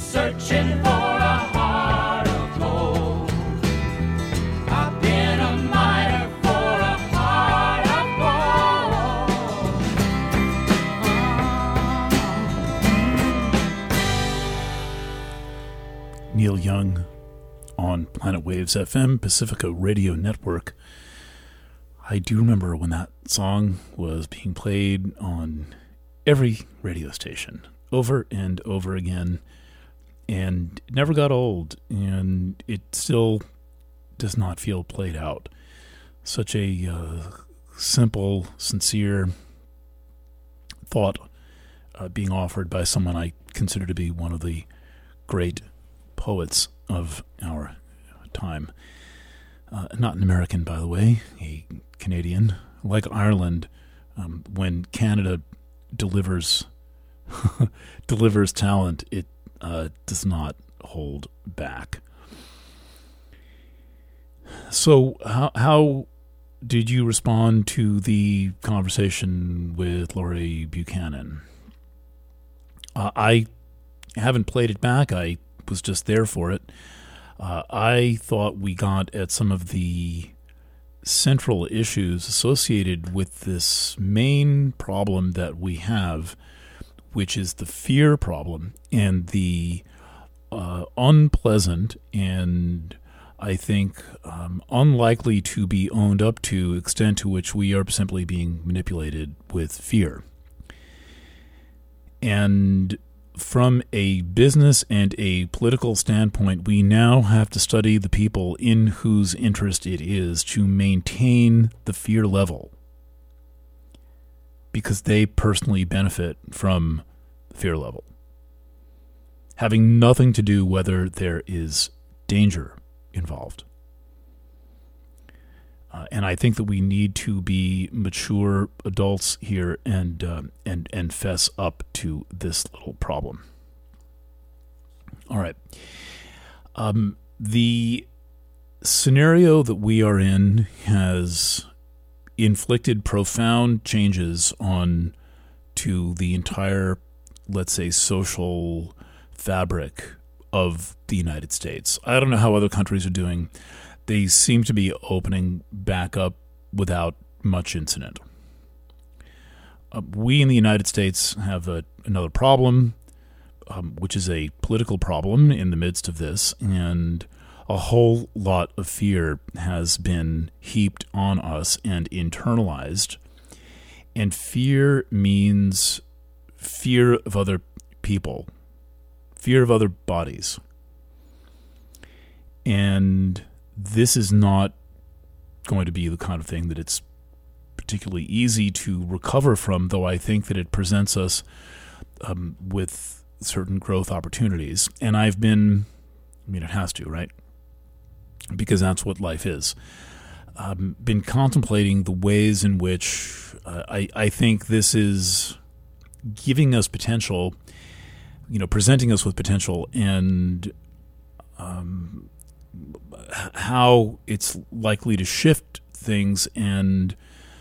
searching for a heart of gold. I've been a miner for a heart of gold. Neil Young on Planet Waves FM, Pacifica Radio Network. I do remember when that song was being played on every radio station over and over again, and it never got old, and it still does not feel played out. Such a simple, sincere thought being offered by someone I consider to be one of the great poets of our time. Not an American, by the way, a Canadian. Like Ireland, when Canada delivers delivers talent, it does not hold back. So how did you respond to the conversation with Laurie Buchanan? I haven't played it back. I was just there for it. I thought we got at some of the central issues associated with this main problem that we have, which is the fear problem and the unpleasant and I think unlikely to be owned up to extent to which we are simply being manipulated with fear. And from a business and a political standpoint, we now have to study the people in whose interest it is to maintain the fear level, because they personally benefit from the fear level, having nothing to do whether there is danger involved. And I think that we need to be mature adults here and fess up to this little problem. All right. The scenario that we are in has inflicted profound changes on to the entire, let's say, social fabric of the United States. I don't know how other countries are doing. They seem to be opening back up without much incident. We in the United States have another problem, which is a political problem in the midst of this, and a whole lot of fear has been heaped on us and internalized. And fear means fear of other people, fear of other bodies. And this is not going to be the kind of thing that it's particularly easy to recover from, though I think that it presents us with certain growth opportunities. And it has to, right? Because that's what life is. Been contemplating the ways in which I think this is giving us potential, presenting us with potential, and how it's likely to shift things, and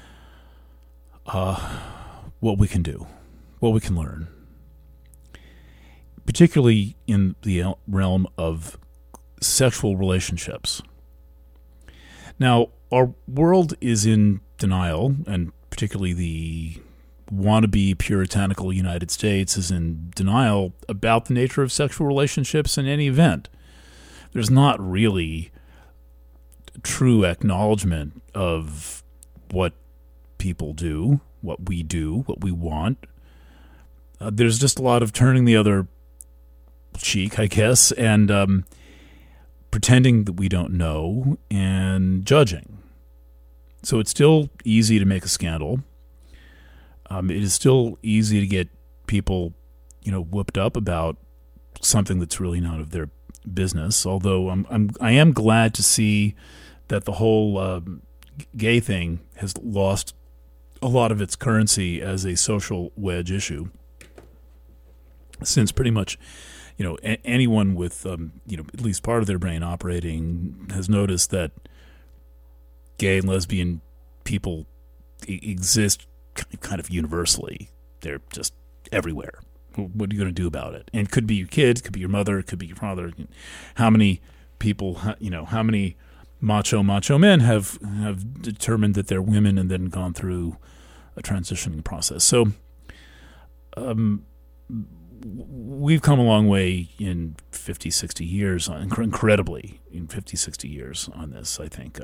what we can do, what we can learn, particularly in the realm of sexual relationships. Now, our world is in denial, and particularly the wannabe puritanical United States is in denial about the nature of sexual relationships in any event. There's not really true acknowledgement of what people do, what we want. There's just a lot of turning the other cheek, I guess, and pretending that we don't know and judging. So it's still easy to make a scandal. It is still easy to get people, whooped up about something that's really none of their business. Although I am glad to see that the whole gay thing has lost a lot of its currency as a social wedge issue, since pretty much, anyone with at least part of their brain operating has noticed that gay and lesbian people exist kind of universally. They're just everywhere. What are you going to do about it? And it could be your kids, could be your mother, it could be your father. How many people, how many macho men have determined that they're women and then gone through a transitioning process? So we've come a long way in 50, 60 years, incredibly, in 50, 60 years on this, I think.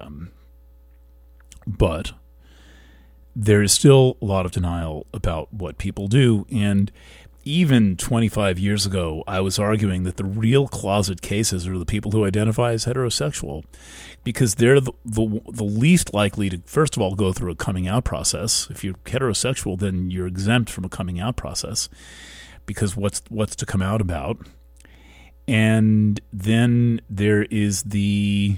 But there is still a lot of denial about what people do. And even 25 years ago, I was arguing that the real closet cases are the people who identify as heterosexual, because they're the least likely to, first of all, go through a coming out process. If you're heterosexual, then you're exempt from a coming out process, because what's to come out about? And then there is the,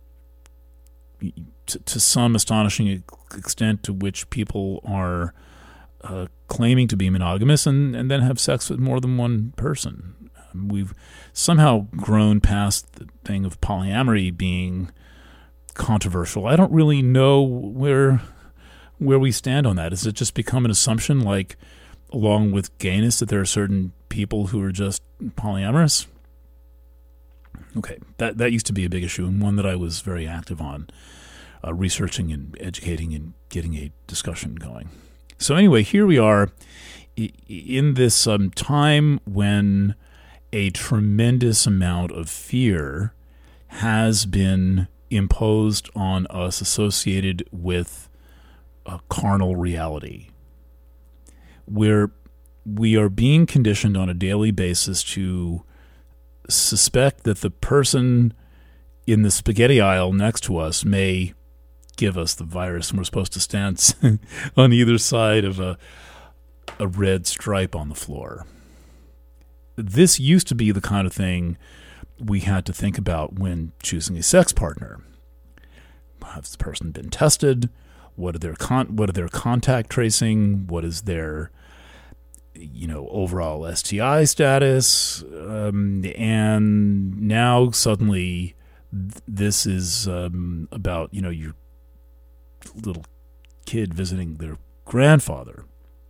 to some astonishing extent, to which people are claiming to be monogamous and then have sex with more than one person. We've somehow grown past the thing of polyamory being controversial. I don't really know where we stand on that. Has it just become an assumption, like along with gayness, that there are certain people who are just polyamorous? Okay, that used to be a big issue, and one that I was very active on, researching and educating and getting a discussion going. So anyway, here we are in this time when a tremendous amount of fear has been imposed on us associated with a carnal reality, where we are being conditioned on a daily basis to suspect that the person in the spaghetti aisle next to us may give us the virus, and we're supposed to stand on either side of a red stripe on the floor. This used to be the kind of thing we had to think about when choosing a sex partner. Has the person been tested? What are their contact tracing? What is their overall STI status? And now suddenly this is about your little kid visiting their grandfather.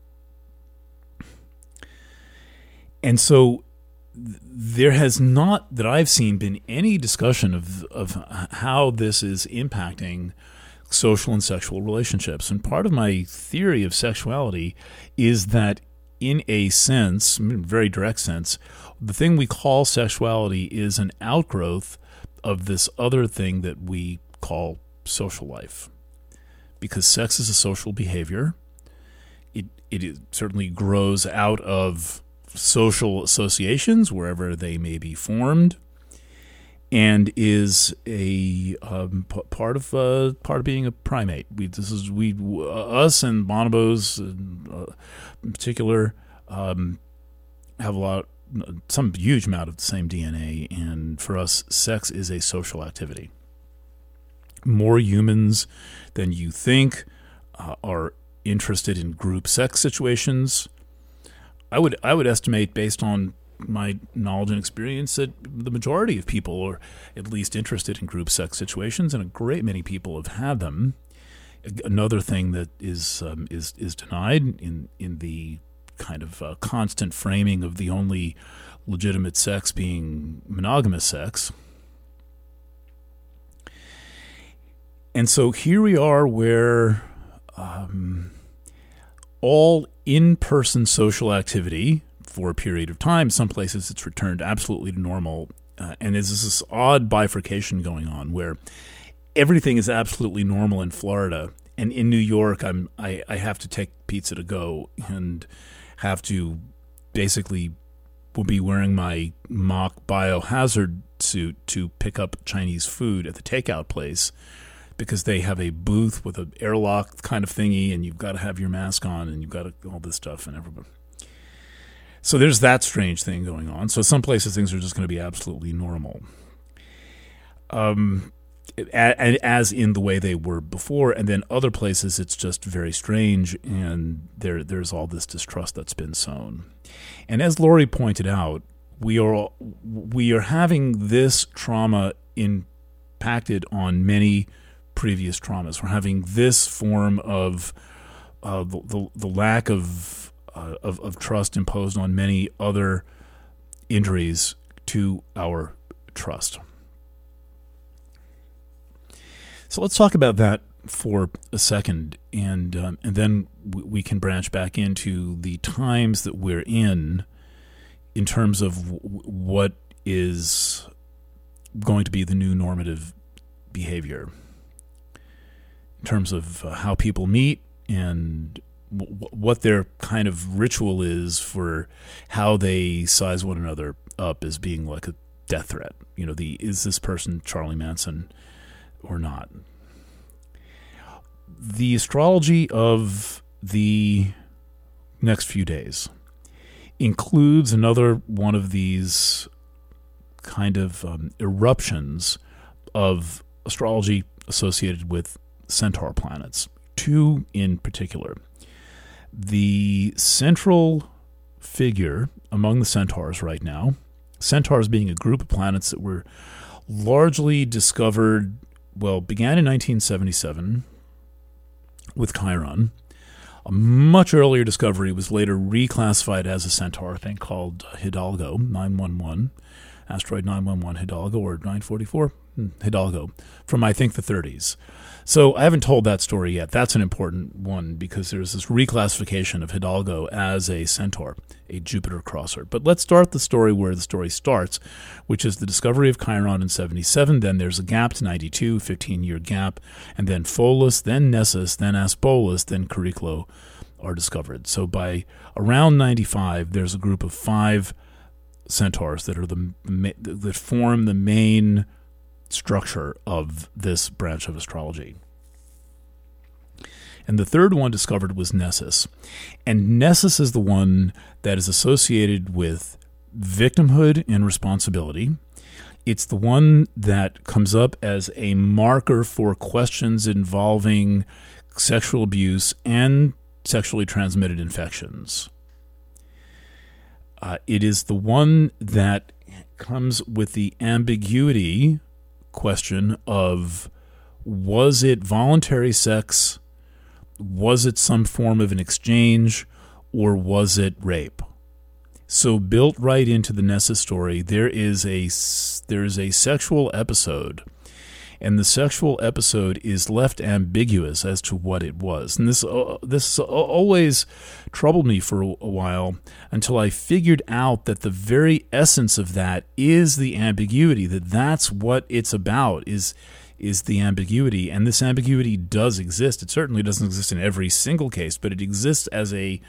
And so there has not, that I've seen, been any discussion of how this is impacting social and sexual relationships. And part of my theory of sexuality is that, in a sense, very direct sense, the thing we call sexuality is an outgrowth of this other thing that we call social life. Because sex is a social behavior. It certainly grows out of social associations wherever they may be formed, and is a part of being a primate. Us and bonobos in particular have some huge amount of the same DNA, and for us, sex is a social activity. More humans than you think are interested in group sex situations. I would estimate, based on my knowledge and experience, that the majority of people are at least interested in group sex situations, and a great many people have had them. Another thing that is denied in the kind of constant framing of the only legitimate sex being monogamous sex. And so here we are, where all in-person social activity for a period of time, some places it's returned absolutely to normal, and there's this odd bifurcation going on where everything is absolutely normal in Florida, and in New York I have to take pizza to go and have to basically will be wearing my mock biohazard suit to pick up Chinese food at the takeout place, because they have a booth with an airlock kind of thingy, and you've got to have your mask on, and you've got all this stuff, and everybody. So there's that strange thing going on. So some places things are just going to be absolutely normal, as in the way they were before, and then other places it's just very strange, and there's all this distrust that's been sown. And as Laurie pointed out, we are having this trauma impacted on many previous traumas. We're having this form of the lack of of trust imposed on many other injuries to our trust. So let's talk about that for a second, and then we can branch back into the times that we're in terms of what is going to be the new normative behavior, in terms of how people meet and what their kind of ritual is for how they size one another up as being like a death threat. Is this person Charlie Manson or not? The astrology of the next few days includes another one of these kind of eruptions of astrology associated with centaur planets, two in particular. The central figure among the centaurs right now, centaurs being a group of planets that were largely discovered, began in 1977 with Chiron. A much earlier discovery was later reclassified as a centaur, a thing called Hidalgo 911, asteroid 911 Hidalgo, or 944 Hidalgo, from I think the 30s. So I haven't told that story yet. That's an important one because there's this reclassification of Hidalgo as a centaur, a Jupiter crosser. But let's start the story where the story starts, which is the discovery of Chiron in 77. Then there's a gap to 92, 15-year gap, and then Pholus, then Nessus, then Asbolus, then Chariklo are discovered. So by around 95, there's a group of 5 centaurs that are that form the main structure of this branch of astrology. And the third one discovered was Nessus. And Nessus is the one that is associated with victimhood and responsibility. It's the one that comes up as a marker for questions involving sexual abuse and sexually transmitted infections. It is the one that comes with the ambiguity question of, was it voluntary sex, was it some form of an exchange, or was it rape? So built right into the Nessus story, there is a sexual episode, and the sexual episode is left ambiguous as to what it was. And this always troubled me for a while until I figured out that the very essence of that is the ambiguity, that's what it's about, is the ambiguity. And this ambiguity does exist. It certainly doesn't exist in every single case, but it exists as a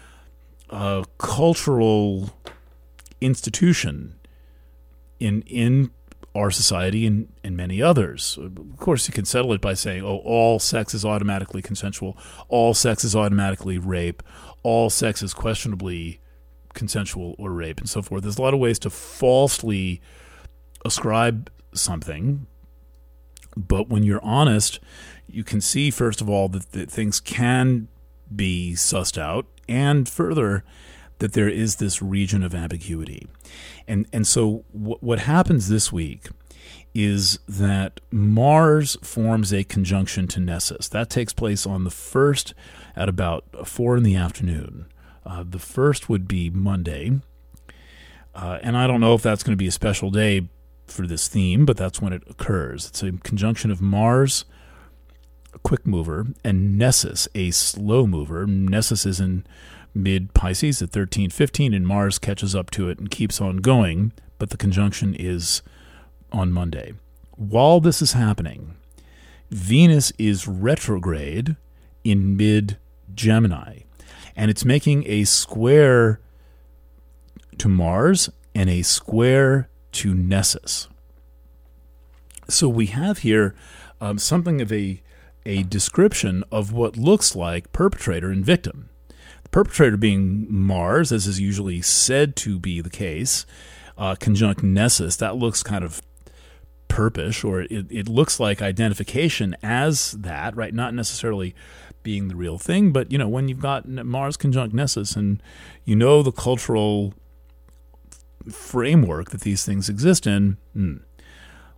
cultural institution in our society and many others. Of course, you can settle it by saying, all sex is automatically consensual, all sex is automatically rape, all sex is questionably consensual or rape, and so forth. There's a lot of ways to falsely ascribe something, but when you're honest, you can see, first of all, that things can be sussed out, and further, that there is this region of ambiguity. And so what happens this week is that Mars forms a conjunction to Nessus. That takes place on the 1st at about 4 in the afternoon. The 1st would be Monday. And I don't know if that's going to be a special day for this theme, but that's when it occurs. It's a conjunction of Mars, a quick mover, and Nessus, a slow mover. Nessus is in mid-Pisces at 13:15, and Mars catches up to it and keeps on going, but the conjunction is on Monday. While this is happening, Venus is retrograde in mid-Gemini, and it's making a square to Mars and a square to Nessus. So we have here something of a description of what looks like perpetrator and victim. The perpetrator being Mars, as is usually said to be the case, conjunct Nessus. That looks kind of perpish, or it looks like identification as that, right? Not necessarily being the real thing, but when you've got Mars conjunct Nessus, and the cultural framework that these things exist in,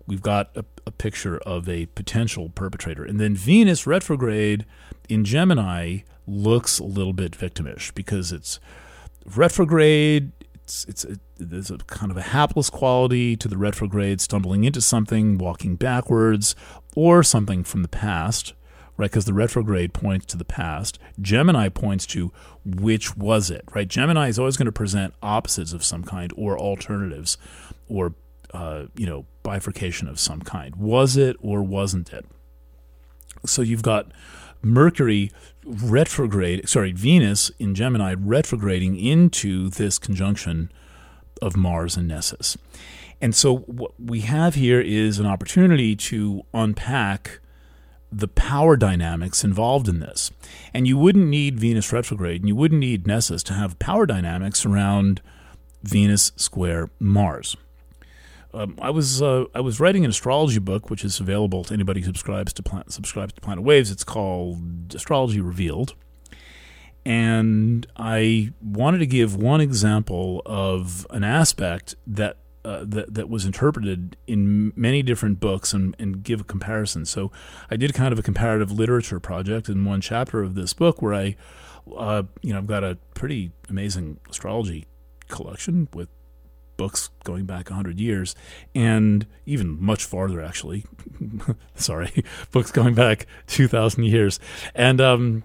we've got a picture of a potential perpetrator. And then Venus retrograde in Gemini looks a little bit victimish because it's retrograde. There's a kind of a hapless quality to the retrograde, stumbling into something, walking backwards, or something from the past, right? Because the retrograde points to the past. Gemini points to which was it, right? Gemini is always going to present opposites of some kind or alternatives or, bifurcation of some kind. Was it or wasn't it? So you've got Venus in Gemini retrograding into this conjunction of Mars and Nessus. And so what we have here is an opportunity to unpack the power dynamics involved in this. And you wouldn't need Venus retrograde and you wouldn't need Nessus to have power dynamics around Venus square Mars. I was writing an astrology book, which is available to anybody who subscribes to Planet Waves. It's called Astrology Revealed, and I wanted to give one example of an aspect that was interpreted in many different books and give a comparison. So I did kind of a comparative literature project in one chapter of this book where I've got a pretty amazing astrology collection with books going back 100 years and even much farther, actually. Sorry, books going back 2,000 years. And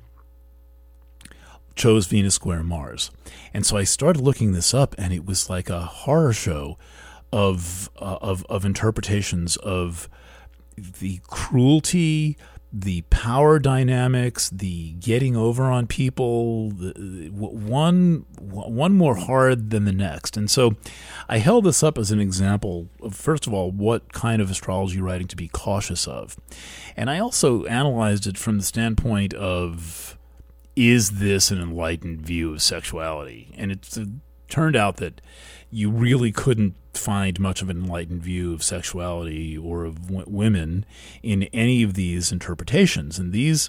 chose Venus square Mars. And so I started looking this up, and it was like a horror show of interpretations of the cruelty, the power dynamics, the getting over on people, one more hard than the next. And so I held this up as an example of, first of all, what kind of astrology writing to be cautious of. And I also analyzed it from the standpoint of, is this an enlightened view of sexuality? And it turned out that you really couldn't find much of an enlightened view of sexuality or of women in any of these interpretations. And these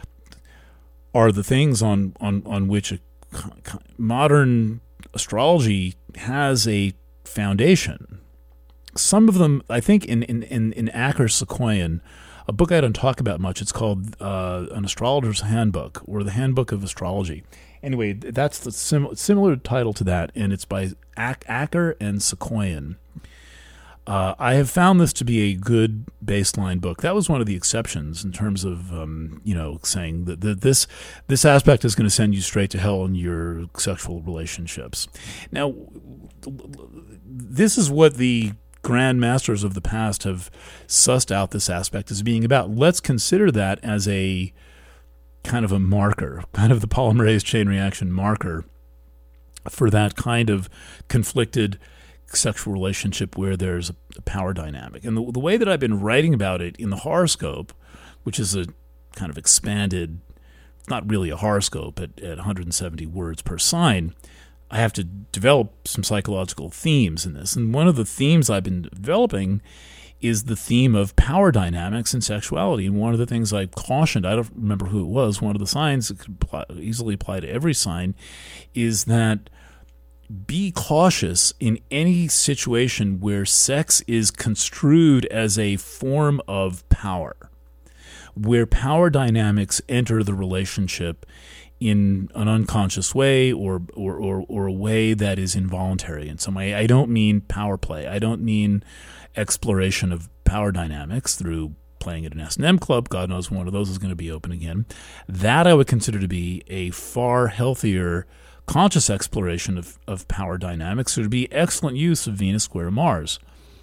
are the things on which modern astrology has a foundation. Some of them, I think, in Acker-Sequoian, a book I don't talk about much, it's called An Astrologer's Handbook, or The Handbook of Astrology. Anyway, that's the similar title to that, and it's by Acker and Sequoian. I have found this to be a good baseline book. That was one of the exceptions in terms of, saying that this aspect is going to send you straight to hell in your sexual relationships. Now, this is what the grand masters of the past have sussed out this aspect as being about. Let's consider that as a kind of a marker, kind of the polymerase chain reaction marker for that kind of conflicted sexual relationship where there's a power dynamic. And the way that I've been writing about it in the horoscope, which is a kind of expanded, not really a horoscope at 170 words per sign, I have to develop some psychological themes in this. And one of the themes I've been developing is the theme of power dynamics and sexuality. And one of the things I cautioned, I don't remember who it was, one of the signs that could easily apply to every sign, is that be cautious in any situation where sex is construed as a form of power, where power dynamics enter the relationship in an unconscious way or a way that is involuntary in some way. I don't mean power play. I don't mean exploration of power dynamics through playing at an S&M club. God knows one of those is going to be open again. That I would consider to be a far healthier conscious exploration of power dynamics. It would be excellent use of Venus square Mars.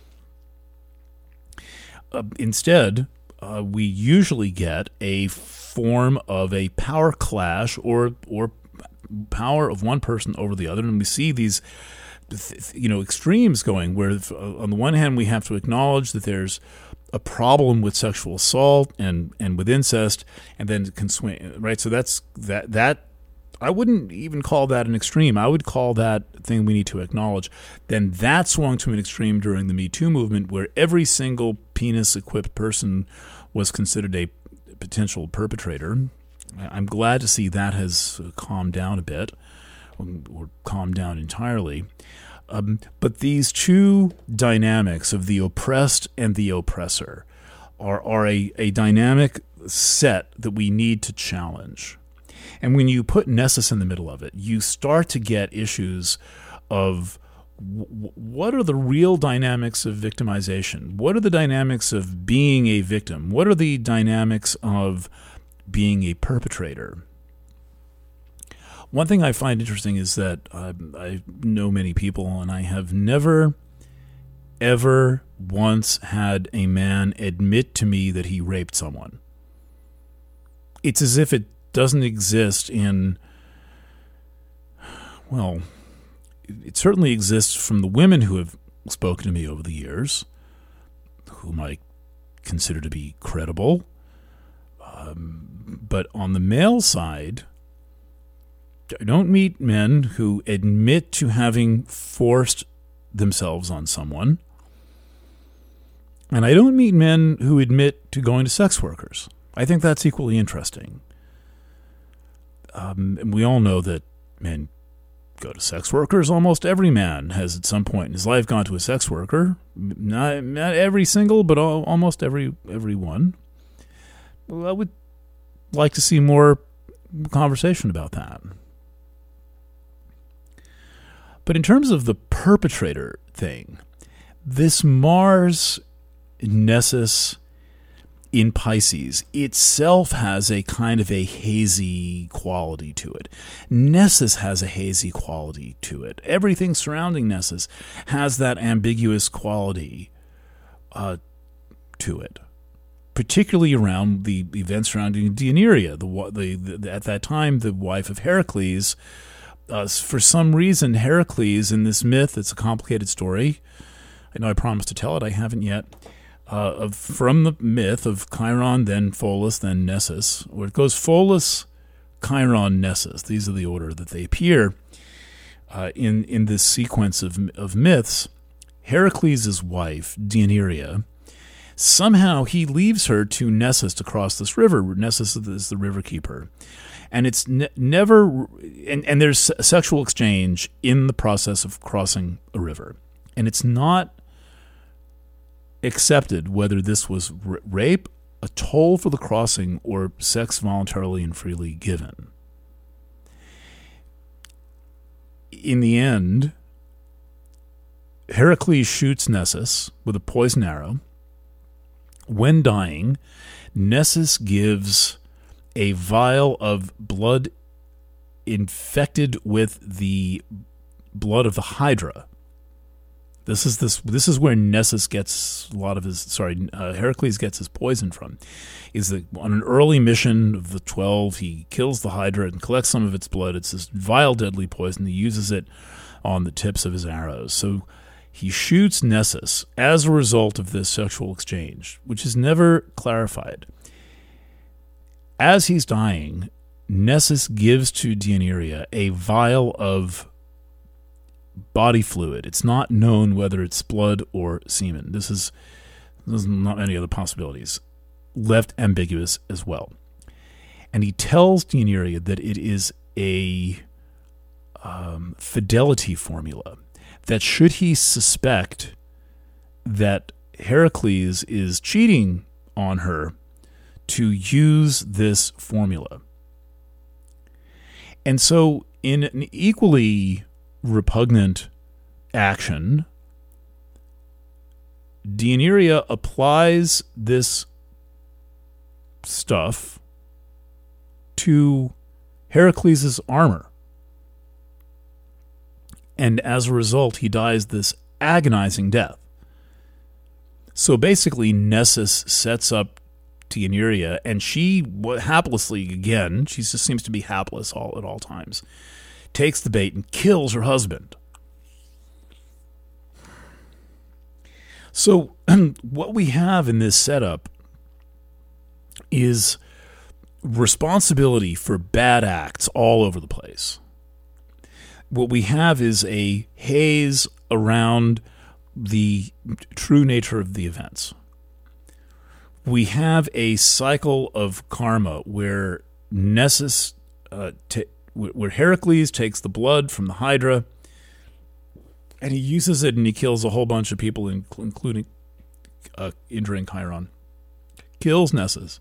Instead, we usually get a form of a power clash or power of one person over the other, and we see these extremes going where on the one hand we have to acknowledge that there's a problem with sexual assault and with incest, and then it can swing, right? So that's that I wouldn't even call that an extreme. I would call that a thing we need to acknowledge. Then that swung to an extreme during the Me Too movement, where every single penis-equipped person was considered a potential perpetrator. I'm glad to see that has calmed down a bit, or calmed down entirely. But these two dynamics of the oppressed and the oppressor are a dynamic set that we need to challenge. And when you put Nessus in the middle of it, you start to get issues of what are the real dynamics of victimization? What are the dynamics of being a victim? What are the dynamics of being a perpetrator? One thing I find interesting is that I know many people, and I have never, ever once had a man admit to me that he raped someone. It's as if it doesn't exist in, well, it certainly exists from the women who have spoken to me over the years, whom I consider to be credible. But on the male side, I don't meet men who admit to having forced themselves on someone. And I don't meet men who admit to going to sex workers. I think that's equally interesting. And we all know that men go to sex workers. Almost every man has at some point in his life gone to a sex worker. Not every single, but almost every one. Well, I would like to see more conversation about that. But in terms of the perpetrator thing, this Mars Nessus in Pisces itself has a kind of a hazy quality to it. Nessus has a hazy quality to it. Everything surrounding Nessus has that ambiguous quality to it, particularly around the events surrounding Deianeira, at that time the wife of Heracles. For some reason, Heracles in this myth, it's a complicated story. I know I promised to tell it, I haven't yet. From the myth of Chiron, then Pholus, then Nessus, where it goes Pholus, Chiron, Nessus. These are the order that they appear in this sequence of myths. Heracles' wife, Deianeira, somehow he leaves her to Nessus to cross this river. Nessus is the river keeper. And it's never, and there's a sexual exchange in the process of crossing a river. And it's not accepted whether this was rape, a toll for the crossing, or sex voluntarily and freely given. In the end, Heracles shoots Nessus with a poison arrow. When dying, Nessus gives a vial of blood infected with the blood of the Hydra. This is where Nessus gets a lot of his. Heracles gets his poison from. Is that on an early mission of the 12, he kills the Hydra and collects some of its blood. It's this vile, deadly poison. He uses it on the tips of his arrows. So he shoots Nessus as a result of this sexual exchange, which is never clarified. As he's dying, Nessus gives to Deianeira a vial of body fluid. It's not known whether it's blood or semen. There's not any other possibilities. Left ambiguous as well. And he tells Deianeira that it is a fidelity formula, that should he suspect that Heracles is cheating on her, to use this formula. And so in an equally repugnant action, Deianeira applies this stuff to Heracles' armor. And as a result, he dies this agonizing death. So basically, Nessus sets up Deianeira, and she haplessly, again, she just seems to be hapless at all times, takes the bait and kills her husband. So what we have in this setup is responsibility for bad acts all over the place. What we have is a haze around the true nature of the events. We have a cycle of karma where Nessus, where Heracles takes the blood from the Hydra And he uses it and he kills a whole bunch of people, including injuring Chiron. Kills Nessus.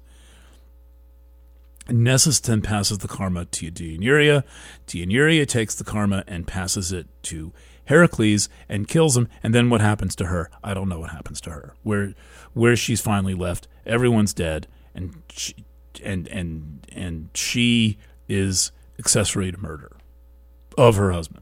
Nessus then passes the karma to Deianeira. Deianeira takes the karma and passes it to Heracles and kills him. And then what happens to her? I don't know what happens to her. Where she's finally left, everyone's dead, and she is accessory to murder of her husband,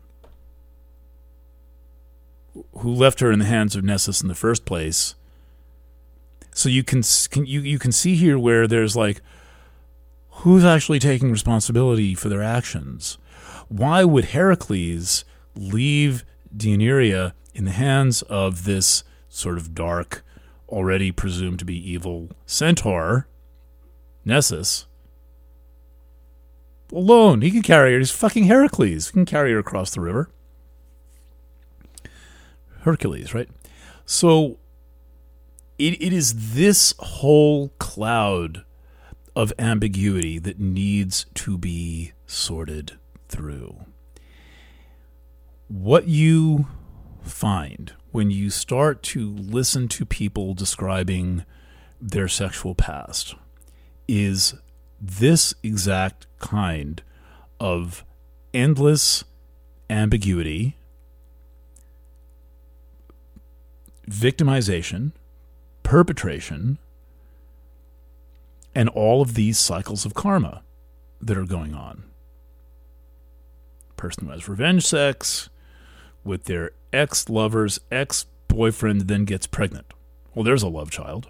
who left her in the hands of Nessus in the first place. So you can see here where there's like, who's actually taking responsibility for their actions? Why would Heracles leave Deianeira in the hands of this sort of dark, already presumed to be evil centaur, Nessus, alone? He can carry her. He's fucking Heracles. He can carry her across the river. Hercules, right? So it is this whole cloud of ambiguity that needs to be sorted through. What you find when you start to listen to people describing their sexual past is this exact kind of endless ambiguity, victimization, perpetration, and all of these cycles of karma that are going on. Person who has revenge sex with their ex-lover's ex-boyfriend then gets pregnant. Well, there's a love child.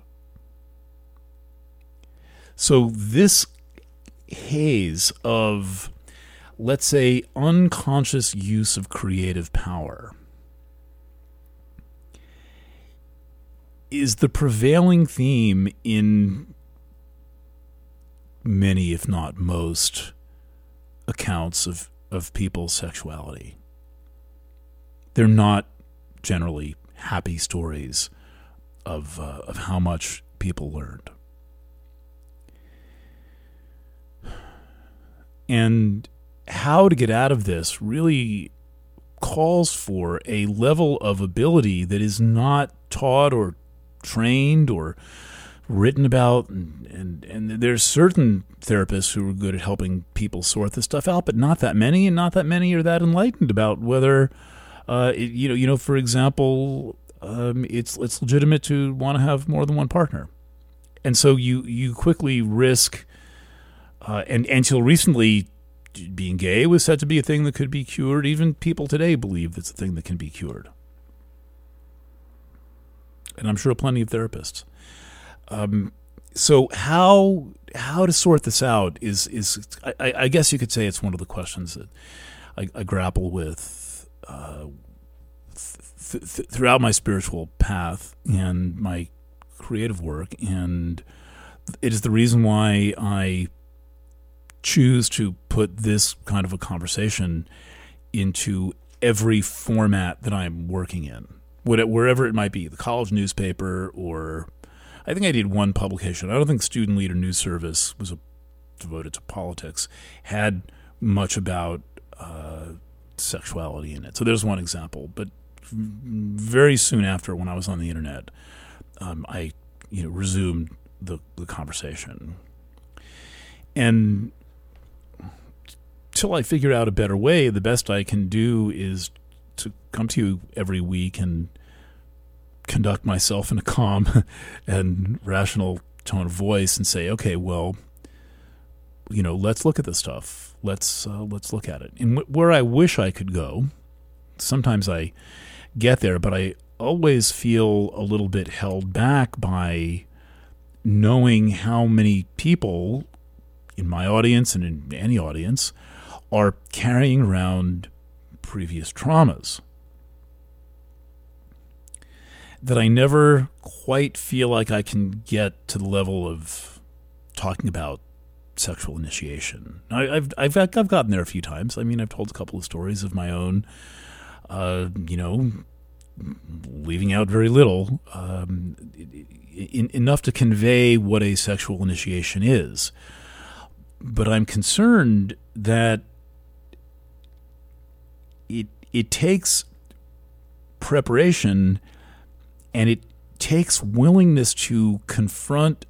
So this haze of, let's say, unconscious use of creative power is the prevailing theme in many, if not most, accounts of people's sexuality. They're not generally happy stories of how much people learned. And how to get out of this really calls for a level of ability that is not taught or trained or written about, and there's certain therapists who are good at helping people sort this stuff out, but not that many, and not that many are that enlightened about whether, for example, it's legitimate to want to have more than one partner, and so you quickly risk, and until recently, being gay was said to be a thing that could be cured. Even people today believe it's a thing that can be cured, and I'm sure plenty of therapists. So how to sort this out is I guess you could say it's one of the questions that I grapple with throughout my spiritual path and my creative work, and it is the reason why I choose to put this kind of a conversation into every format that I'm working in, wherever it might be, the college newspaper, or I think I did one publication. I don't think Student Leader News Service was devoted to politics, had much about sexuality in it. So there's one example. But very soon after, when I was on the internet, I resumed the conversation. And till I figure out a better way, the best I can do is to come to you every week and conduct myself in a calm and rational tone of voice and say, okay, well, let's look at this stuff. Let's look at it. And where I wish I could go, sometimes I get there, but I always feel a little bit held back by knowing how many people in my audience and in any audience are carrying around previous traumas that I never quite feel like I can get to the level of talking about sexual initiation. I've gotten there a few times. I mean, I've told a couple of stories of my own, leaving out very little, enough to convey what a sexual initiation is. But I'm concerned that it takes preparation, and it takes willingness to confront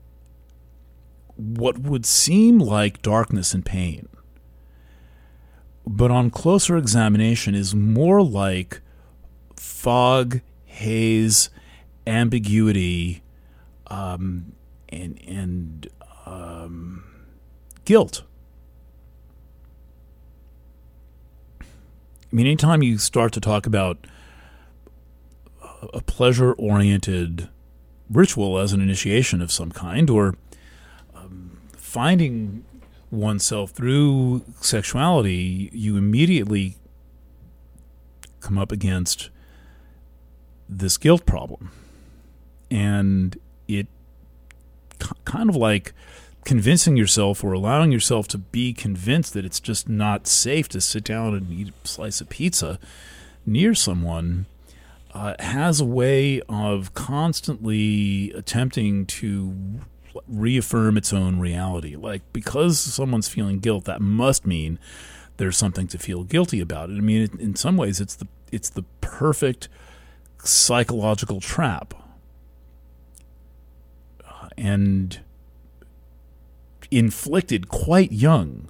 what would seem like darkness and pain, but on closer examination is more like fog, haze, ambiguity, and guilt. I mean, anytime you start to talk about a pleasure-oriented ritual as an initiation of some kind, or finding oneself through sexuality, you immediately come up against this guilt problem. And it kind of like convincing yourself or allowing yourself to be convinced that it's just not safe to sit down and eat a slice of pizza near someone has a way of constantly attempting to reaffirm its own reality. Like, because someone's feeling guilt, that must mean there's something to feel guilty about it. I mean, in some ways, it's the perfect psychological trap. And inflicted quite young,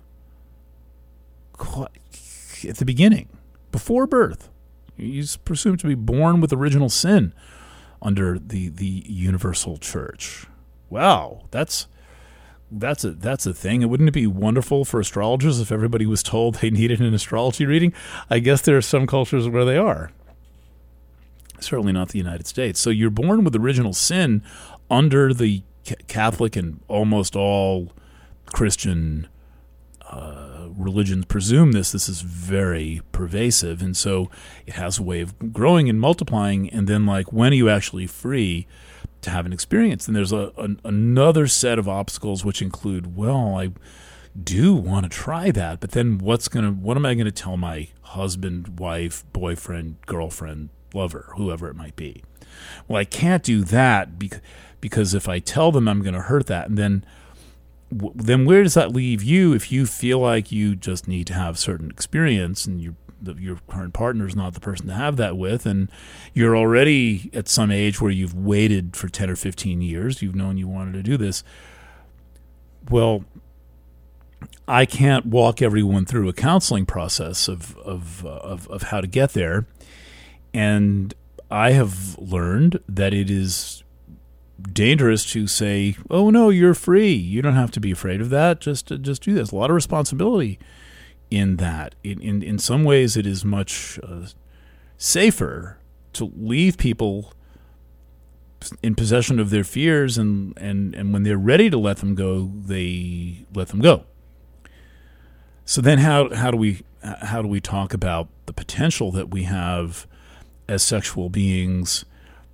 at the beginning, before birth. He's presumed to be born with original sin under the universal church. Wow, that's a thing. Wouldn't it be wonderful for astrologers if everybody was told they needed an astrology reading? I guess there are some cultures where they are. Certainly not the United States. So you're born with original sin under the Catholic and almost all Christian religions presume this. This is very pervasive, and so it has a way of growing and multiplying. And then, like, when are you actually free to have an experience? And there's another set of obstacles, which include, well, I do want to try that, but then what am I going to tell my husband, wife, boyfriend, girlfriend, lover, whoever it might be? Well, I can't do that because if I tell them, I'm going to hurt that. And then where does that leave you if you feel like you just need to have certain experience and your current partner is not the person to have that with, and you're already at some age where you've waited for 10 or 15 years, you've known you wanted to do this? Well, I can't walk everyone through a counseling process of how to get there. And I have learned that it is dangerous to say, oh, no, you're free. You don't have to be afraid of that. Just do this. A lot of responsibility in that. In some ways, it is much safer to leave people in possession of their fears, and when they're ready to let them go, they let them go. So then how do we talk about the potential that we have as sexual beings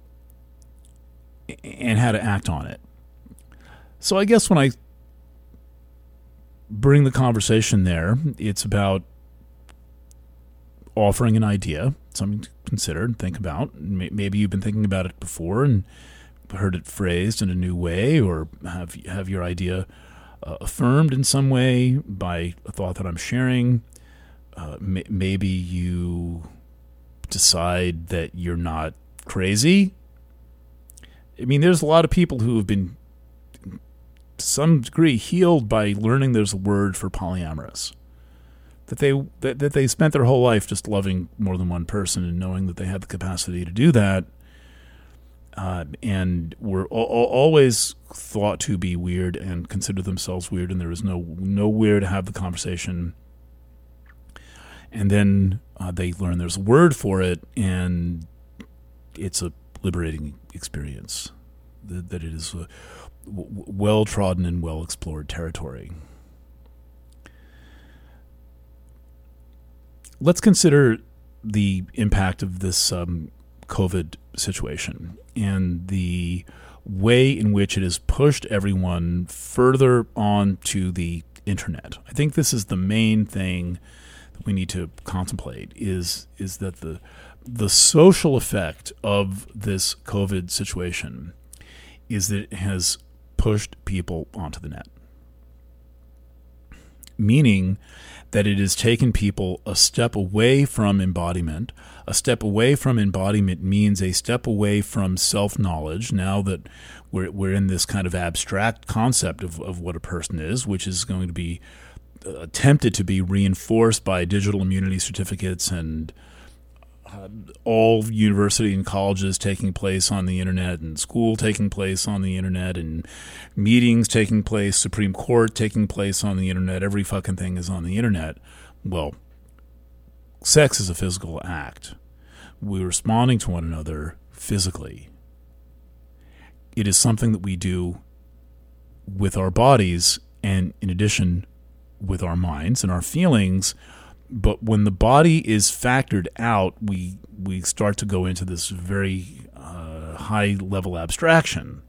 and how to act on it? So I guess when I bring the conversation there, it's about offering an idea, something to consider and think about. Maybe you've been thinking about it before and heard it phrased in a new way, or have your idea affirmed in some way by a thought that I'm sharing. Maybe you decide that you're not crazy. I mean, there's a lot of people who have been, to some degree, healed by learning there's a word for polyamorous. That they spent their whole life just loving more than one person and knowing that they had the capacity to do that, and were always thought to be weird and consider themselves weird, and there was nowhere to have the conversation. And then they learn there's a word for it, and it's a liberating experience, that it is a well-trodden and well-explored territory. Let's consider the impact of this COVID situation and the way in which it has pushed everyone further onto the internet. I think this is the main thing that we need to contemplate, is that the social effect of this COVID situation is that it has pushed people onto the net. meaning that it has taken people a step away from embodiment. A step away from embodiment means a step away from self-knowledge, now that we're in this kind of abstract concept of what a person is, which is going to be attempted to be reinforced by digital immunity certificates and all university and colleges taking place on the internet, and school taking place on the internet, and meetings taking place, Supreme Court taking place on the internet. Every fucking thing is on the internet. Well, sex is a physical act. We're responding to one another physically. It is something that we do with our bodies, and in addition with our minds and our feelings. But when the body is factored out, we start to go into this very high-level abstraction.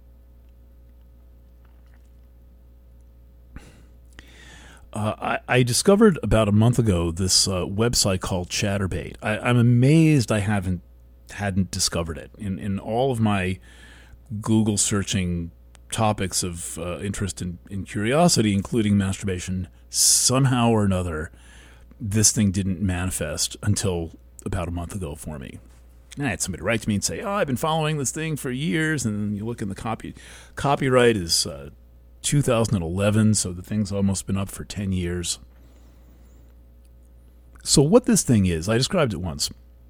I discovered about a month ago this website called Chaturbate. I'm amazed I hadn't discovered it. In all of my Google searching topics of interest and curiosity, including masturbation, somehow or another, this thing didn't manifest until about a month ago for me. And I had somebody write to me and say, I've been following this thing for years. And then you look in the copyright is 2011, so the thing's almost been up for 10 years. So what this thing is, I described it once.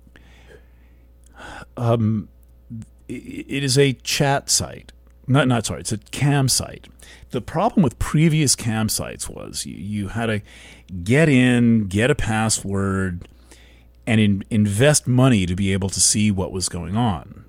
It is a chat site. It's a cam site. The problem with previous cam sites was you had to get in, get a password, and invest money to be able to see what was going on.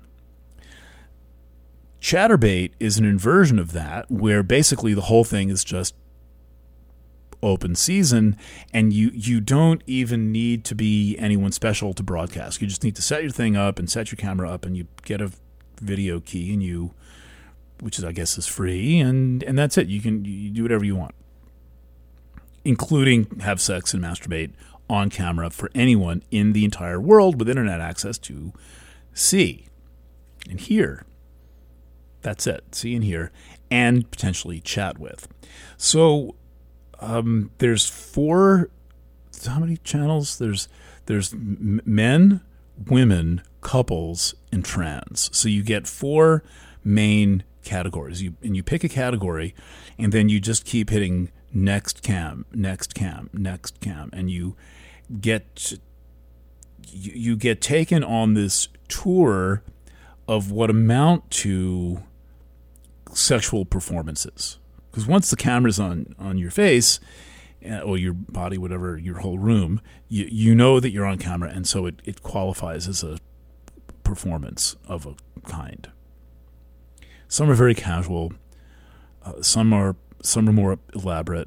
Chaturbate is an inversion of that, where basically the whole thing is just open season, and you don't even need to be anyone special to broadcast. You just need to set your thing up and set your camera up, and you get a video key, and which is, I guess, is free, and that's it. You do whatever you want, including have sex and masturbate on camera for anyone in the entire world with internet access to see and hear. That's it. See and hear, and potentially chat with. So there's how many channels? There's men, women, couples, and trans. So you get 4 main categories. You pick a category, and then you just keep hitting next cam, next cam, next cam, and you get taken on this tour of what amount to sexual performances. Because once the camera's on your face, or your body, whatever, your whole room, you know that you're on camera, and so it qualifies as a performance of a kind. Some are very casual. Some are more elaborate.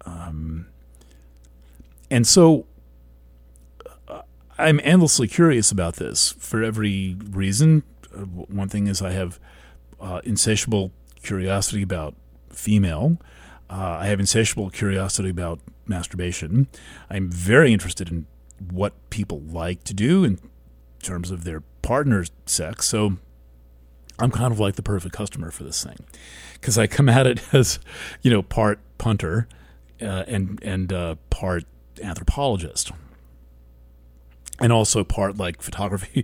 And so I'm endlessly curious about this for every reason. One thing is I have insatiable curiosity about female. I have insatiable curiosity about masturbation. I'm very interested in what people like to do in terms of their partner's sex. So I'm kind of like the perfect customer for this thing, because I come at it as, part punter and part anthropologist, and also part like photography,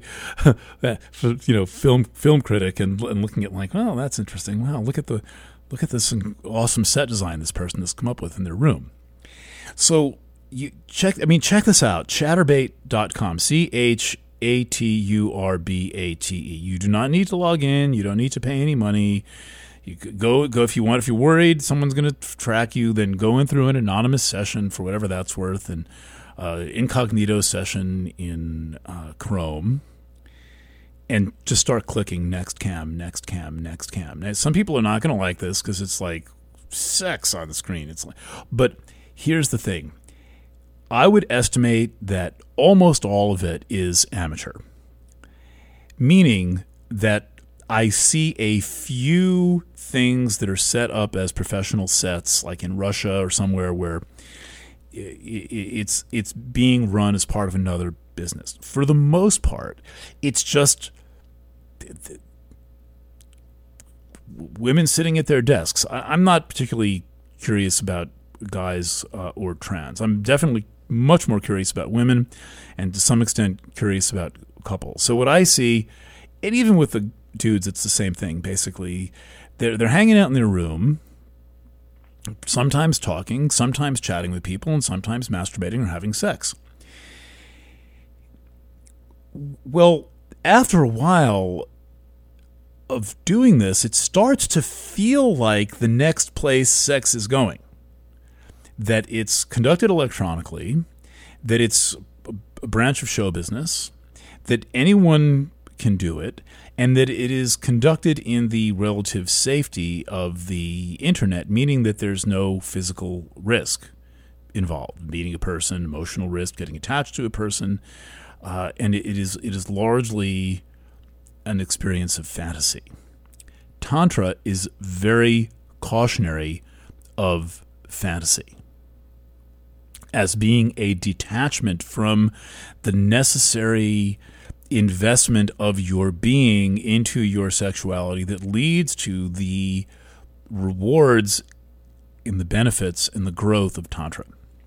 film critic, and looking at like, well, that's interesting. Wow, look at this awesome set design this person has come up with in their room. So check this out, chaturbate.com, CHATURBATE. You do not need to log in. You don't need to pay any money. You could go if you want. If you're worried someone's going to track you, then go in through an anonymous session for whatever that's worth, and incognito session in Chrome, and just start clicking next cam, next cam, next cam. Now, some people are not going to like this because it's like sex on the screen. It's like, but here's the thing. I would estimate that almost all of it is amateur, meaning that I see a few things that are set up as professional sets, like in Russia or somewhere where it's being run as part of another business. For the most part, it's just women sitting at their desks. I'm not particularly curious about guys or trans. I'm definitely much more curious about women, and to some extent curious about couples. So what I see, and even with the dudes, it's the same thing. Basically, they're hanging out in their room, sometimes talking, sometimes chatting with people, and sometimes masturbating or having sex. Well, after a while of doing this, it starts to feel like the next place sex is going. That it's conducted electronically, that it's a branch of show business, that anyone can do it, and that it is conducted in the relative safety of the internet, meaning that there's no physical risk involved, meeting a person, emotional risk, getting attached to a person, and it is largely an experience of fantasy. Tantra is very cautionary of fantasy as being a detachment from the necessary investment of your being into your sexuality that leads to the rewards in the benefits and the growth of Tantra.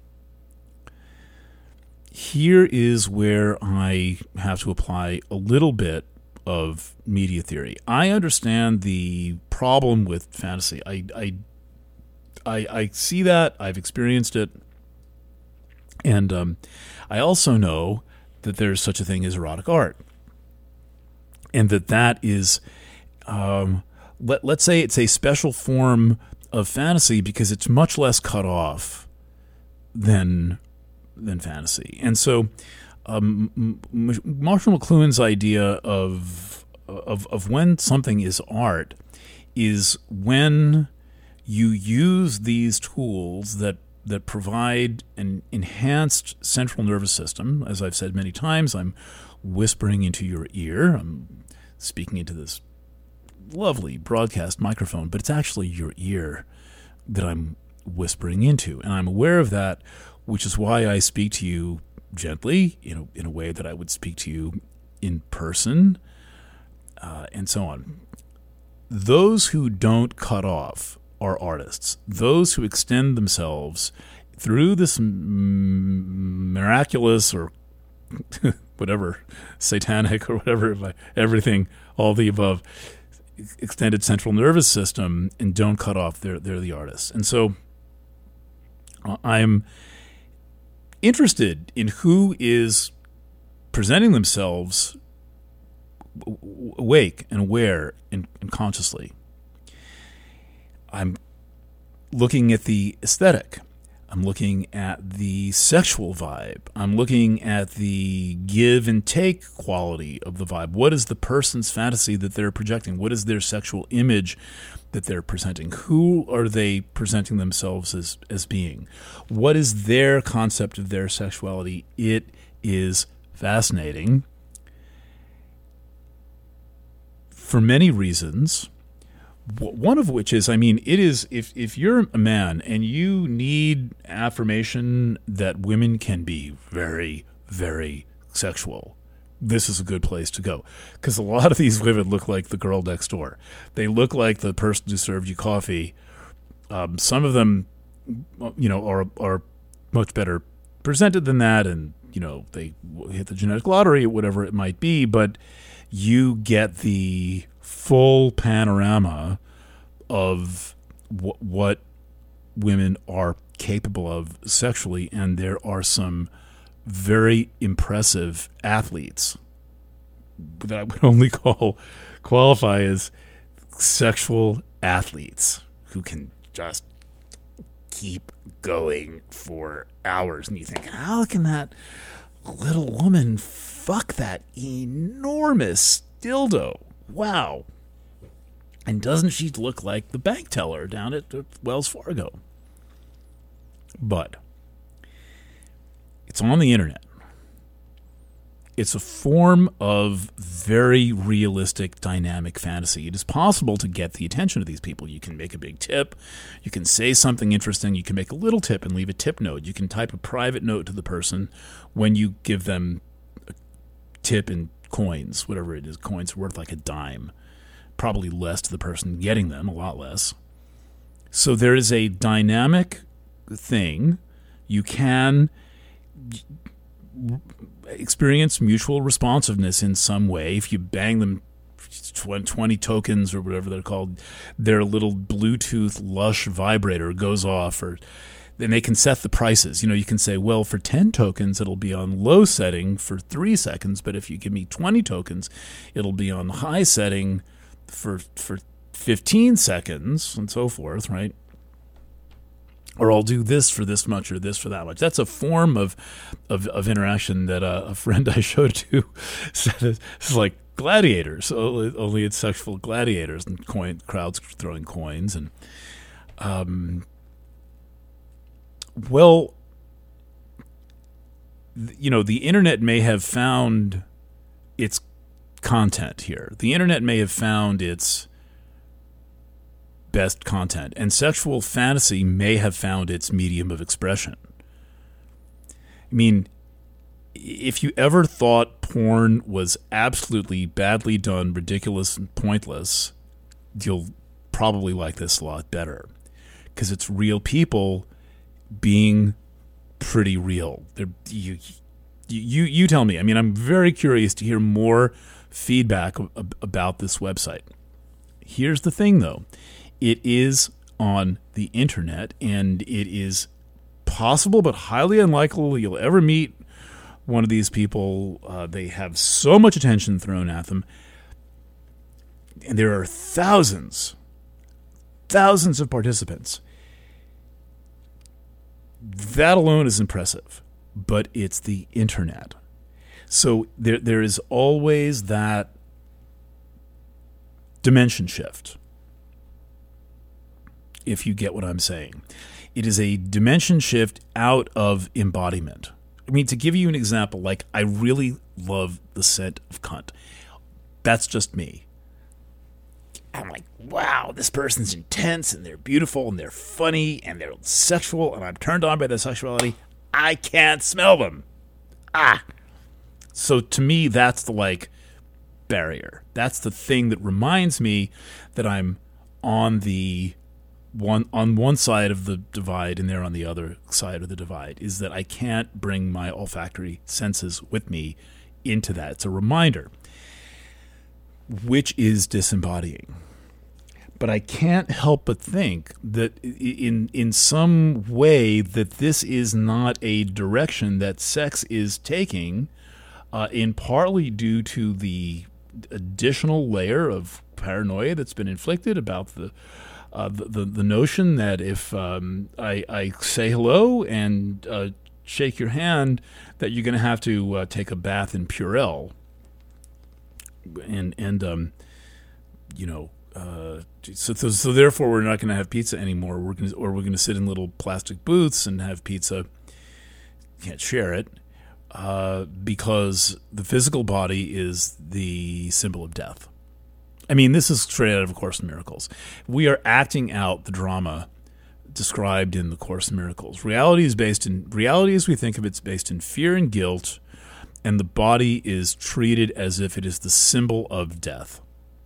Here is where I have to apply a little bit of media theory. I understand the problem with fantasy. I see that. I've experienced it. And I also know that there's such a thing as erotic art. And that is, let's say it's a special form of fantasy because it's much less cut off than fantasy. And so Marshall McLuhan's idea of when something is art is when you use these tools that provide an enhanced central nervous system. As I've said many times, I'm whispering into your ear. I'm speaking into this lovely broadcast microphone, but it's actually your ear that I'm whispering into. And I'm aware of that, which is why I speak to you gently, in a way that I would speak to you in person, and so on. Those who don't cut off are artists. Those who extend themselves through this miraculous or whatever, satanic or whatever, everything, all the above, extended central nervous system and don't cut off, they're the artists. And so I'm interested in who is presenting themselves awake and aware and consciously. I'm looking at the aesthetic. I'm looking at the sexual vibe. I'm looking at the give and take quality of the vibe. What is the person's fantasy that they're projecting? What is their sexual image that they're presenting? Who are they presenting themselves as being? What is their concept of their sexuality? It is fascinating for many reasons. One of which is, it is, if you're a man and you need affirmation that women can be very, very sexual, this is a good place to go. Because a lot of these women look like the girl next door. They look like the person who served you coffee. Some of them, are much better presented than that, and, they hit the genetic lottery or whatever it might be, but you get the full panorama of what women are capable of sexually, and there are some very impressive athletes that I would only qualify as sexual athletes who can just keep going for hours, and you think, how can that little woman fuck that enormous dildo? Wow. And doesn't she look like the bank teller down at Wells Fargo? But it's on the internet. It's a form of very realistic, dynamic fantasy. It is possible to get the attention of these people. You can make a big tip. You can say something interesting. You can make a little tip and leave a tip note. You can type a private note to the person when you give them a tip in coins, whatever it is. Coins worth like a dime. Probably less to the person getting them, a lot less. So there is a dynamic thing, you can experience mutual responsiveness in some way. If you bang them 20 tokens or whatever they're called, their little Bluetooth Lush vibrator goes off, or then they can set the prices. You can say, well, for 10 tokens, it'll be on low setting for 3 seconds, but if you give me 20 tokens, it'll be on high setting for 15 seconds, and so forth, right? Or I'll do this for this much or this for that much. That's a form of interaction that a friend I showed to said it's like gladiators, only it's sexual gladiators and crowds throwing coins. And the internet may have found its content here. The internet may have found its best content, and sexual fantasy may have found its medium of expression. I mean, if you ever thought porn was absolutely badly done, ridiculous, and pointless, you'll probably like this a lot better, because it's real people being pretty real. You tell me. I mean, I'm very curious to hear more feedback about this website. Here's the thing, though. It is on the internet, and it is possible but highly unlikely you'll ever meet one of these people. They have so much attention thrown at them, and there are thousands of participants. That alone is impressive, but it's the internet. So there is always that dimension shift, if you get what I'm saying. It is a dimension shift out of embodiment. I mean, to give you an example, like, I really love the scent of cunt. That's just me. I'm like, wow, this person's intense, and they're beautiful, and they're funny, and they're sexual, and I'm turned on by their sexuality. I can't smell them. So to me, that's the, barrier. That's the thing that reminds me that I'm on one side of the divide and they're on the other side of the divide, is that I can't bring my olfactory senses with me into that. It's a reminder, which is disembodying. But I can't help but think that in some way that this is not a direction that sex is taking, in partly due to the additional layer of paranoia that's been inflicted about the notion that if I say hello and shake your hand, that you're going to have to take a bath in Purell, so therefore we're not going to have pizza anymore. We're going to sit in little plastic booths and have pizza. Can't share it because the physical body is the symbol of death. I mean, this is straight out of A Course in Miracles. We are acting out the drama described in The Course in Miracles. Reality as we think of it's based in fear and guilt, and the body is treated as if it is the symbol of death.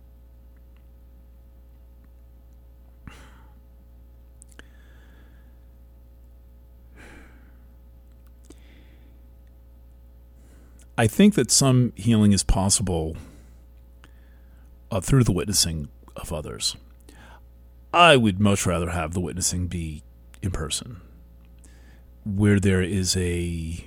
I think that some healing is possible through the witnessing of others. I would much rather have the witnessing be in person, where there is a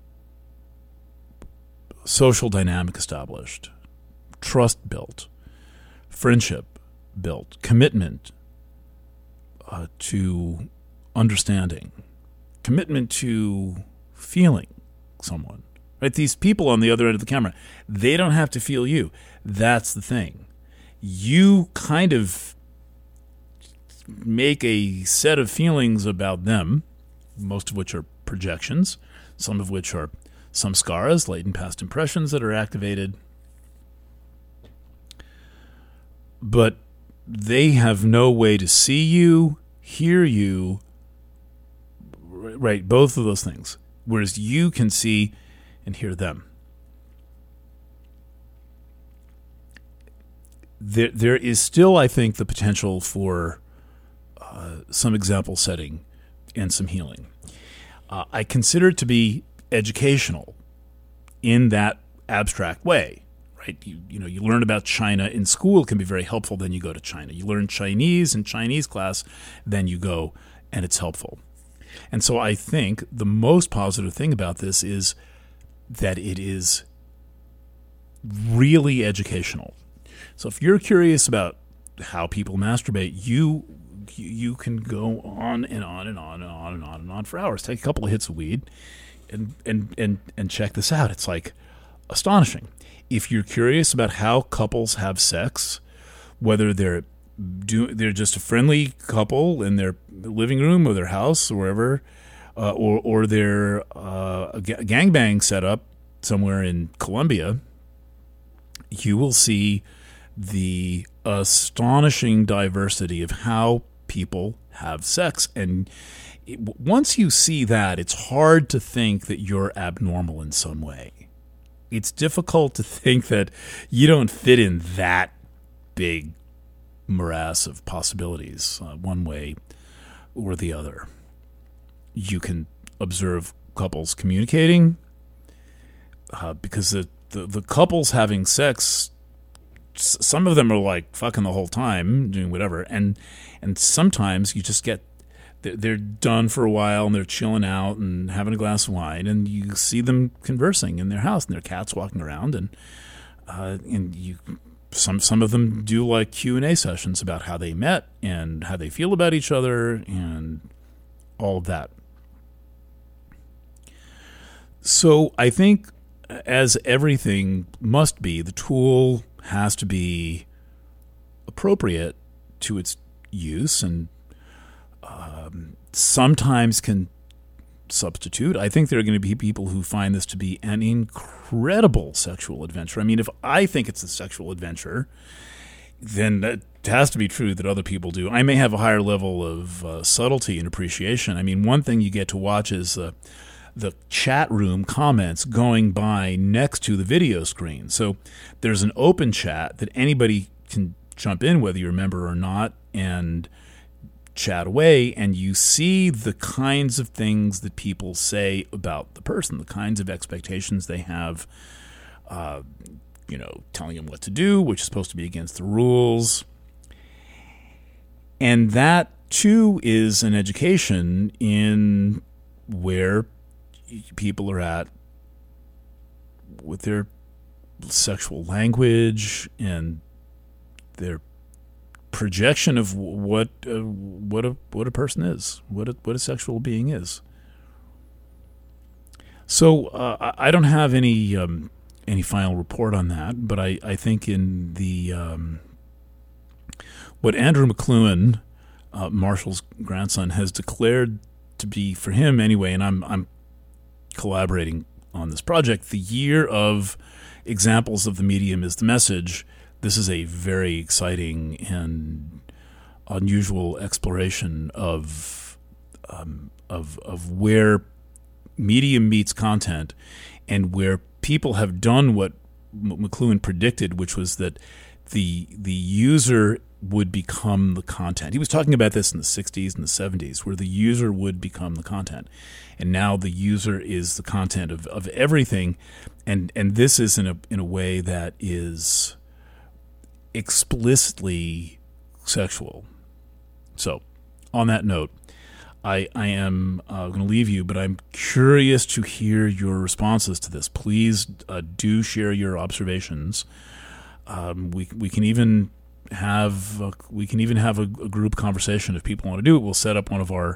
social dynamic established, trust built, friendship built, commitment to understanding, commitment to feeling someone. Right? These people on the other end of the camera, they don't have to feel you. That's the thing. You kind of make a set of feelings about them, most of which are projections, some of which are some scars, latent past impressions that are activated. But they have no way to see you, hear you, right? Both of those things. Whereas you can see and hear them. There is still, I think, the potential for some example setting and some healing. I consider it to be educational in that abstract way, right? You learn about China in school. It can be very helpful. Then you go to China. You learn Chinese in Chinese class. Then you go, and it's helpful. And so I think the most positive thing about this is that it is really educational. So if you're curious about how people masturbate, you can go on and on and on and on and on and on for hours. Take a couple of hits of weed and check this out. It's like astonishing. If you're curious about how couples have sex, whether they're just a friendly couple in their living room or their house or wherever, or they're a gangbang setup somewhere in Colombia, you will see the astonishing diversity of how people have sex. And once you see that, it's hard to think that you're abnormal in some way. It's difficult to think that you don't fit in that big morass of possibilities, one way or the other. You can observe couples communicating, because the couples having sex, some of them are like fucking the whole time, doing whatever, and sometimes you just get, they're done for a while and they're chilling out and having a glass of wine, and you see them conversing in their house and their cats walking around, and you. Some of them do like Q&A sessions about how they met and how they feel about each other and all of that. So I think, as everything must be, the tool has to be appropriate to its use, and sometimes can substitute. I think there are going to be people who find this to be an incredible sexual adventure. I mean, if I think it's a sexual adventure, then that has to be true that other people do. I may have a higher level of subtlety and appreciation. I mean, one thing you get to watch is the chat room comments going by next to the video screen. So there's an open chat that anybody can jump in, whether you're a member or not, and chat away, and you see the kinds of things that people say about the person, the kinds of expectations they have, telling them what to do, which is supposed to be against the rules. And that, too, is an education in where people are at with their sexual language and their projection of what a person is, what a sexual being is. So I don't have any final report on that, but I think in the what Andrew McLuhan, Marshall's grandson, has declared to be, for him anyway, and I'm collaborating on this project, the year of examples of the medium is the message. This is a very exciting and unusual exploration of where medium meets content, and where people have done what McLuhan predicted, which was that the user would become the content. He was talking about this in the 60s and the 70s, where the user would become the content. And now the user is the content of everything. And this is in a way that is explicitly sexual. So, on that note, I am going to leave you, but I'm curious to hear your responses to this. Please do share your observations. We can even have a group conversation if people want to do it. We'll set up one of our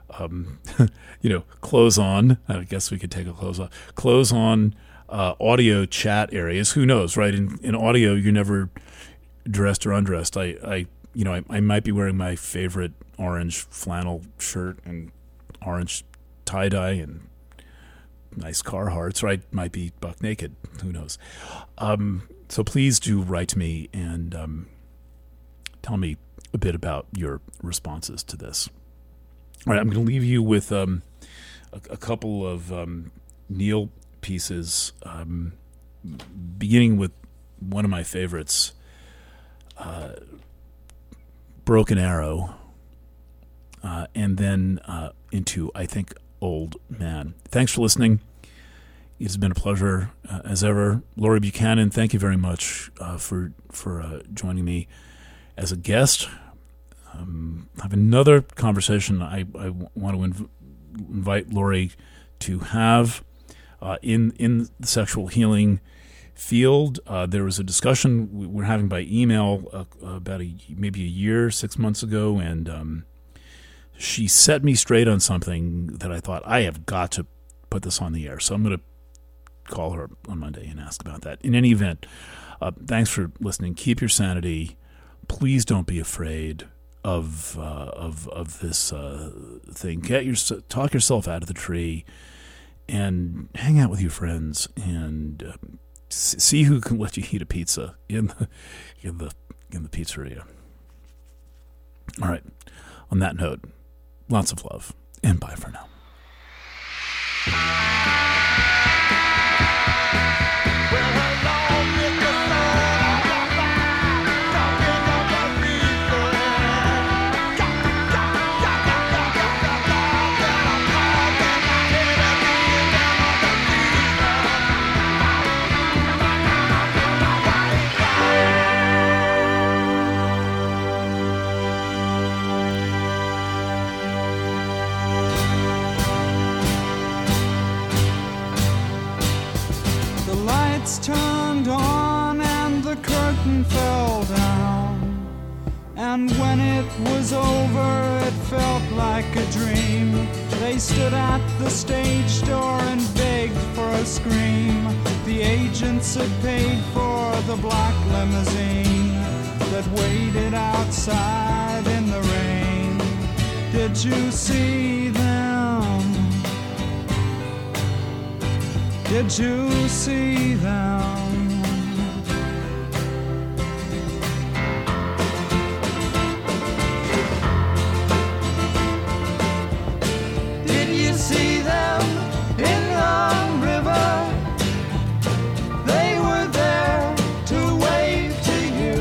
close on. I guess we could take a close on audio chat areas. Who knows, right? In audio, you're never dressed or undressed. I might be wearing my favorite orange flannel shirt and orange tie-dye and nice Carhartts, or I might be buck naked. Who knows? So please do write to me and tell me a bit about your responses to this. All right, I'm going to leave you with a couple of Neil pieces, beginning with one of my favorites, Broken Arrow, and then into, I think, old man. Thanks for listening. It's been a pleasure as ever. Laurie Buchanan, thank you very much for joining me as a guest. I have another conversation I want to invite Laurie to have in the sexual healing field. There was a discussion we were having by email about maybe a year, 6 months ago, and she set me straight on something that I thought, I have got to put this on the air. So I'm going to call her on Monday and ask about that. In any event, thanks for listening. Keep your sanity. Please don't be afraid of this thing. Talk yourself out of the tree, and hang out with your friends, and see who can let you eat a pizza in the pizzeria. All right. On that note, lots of love, and bye for now. Turned on and the curtain fell down, and when it was over it felt like a dream. They stood at the stage door and begged for a scream. The agents had paid for the black limousine that waited outside in the rain. Did you see them? Did you see them? Did you see them in the river? They were there to wave to you.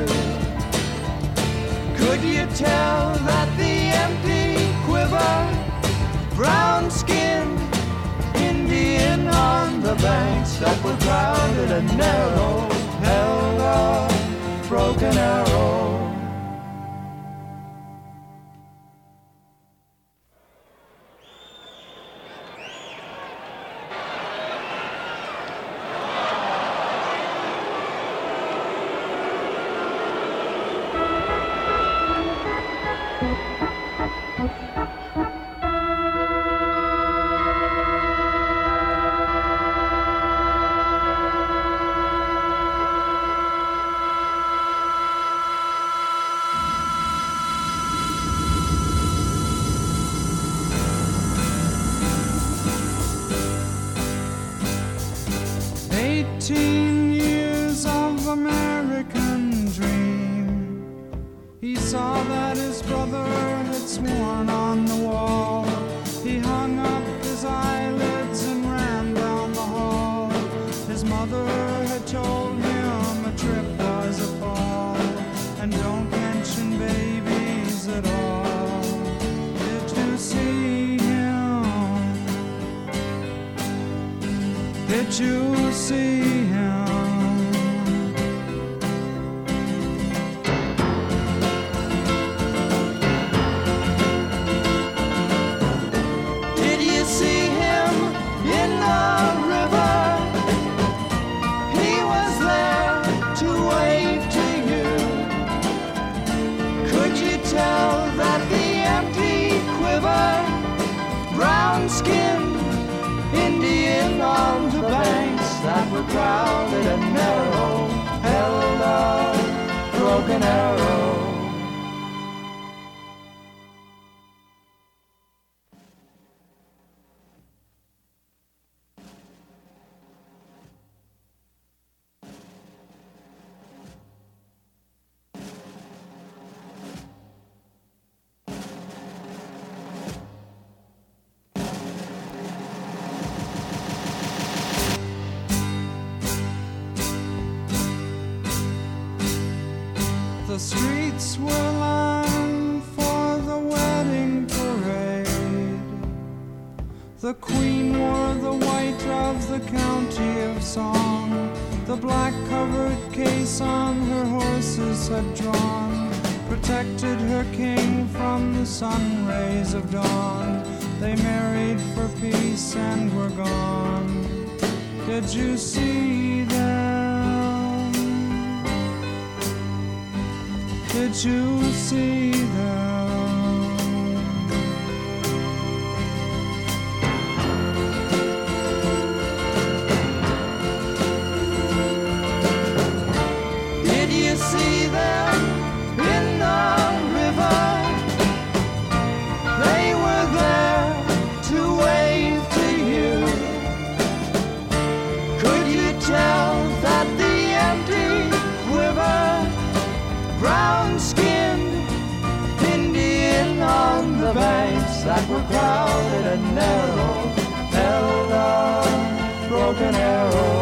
Could you tell that the empty quiver, brown-skinned Indian on the banks that were crowded and narrow, held a broken arrow? Did you see him? Did you see him in the river? He was there to wave to you. Could you tell that the empty quiver, brown-skinned Indian on the banks that were crowded and narrow, held a broken arrow? The streets were lined for the wedding parade. The queen wore the white of the county of song. The black covered case on her horses had drawn protected her king from the sun rays of dawn. They married for peace and were gone. Did you see them? Did you see them? Did you see them in the river? They were there to wave to you. Could you tell that the empty quiver, brown-skinned Indian on the banks that were crowded and narrow held a broken arrow?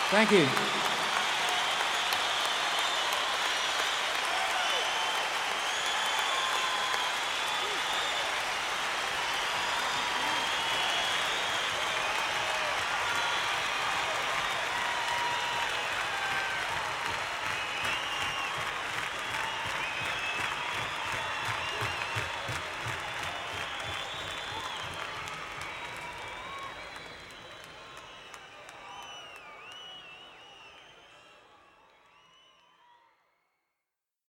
Thank you.